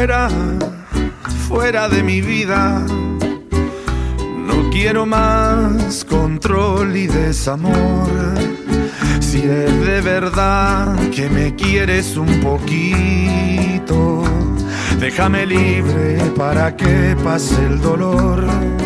fuera, fuera de mi vida. No quiero más control y desamor. Si es de verdad que me quieres un poquito, déjame libre para que pase el dolor.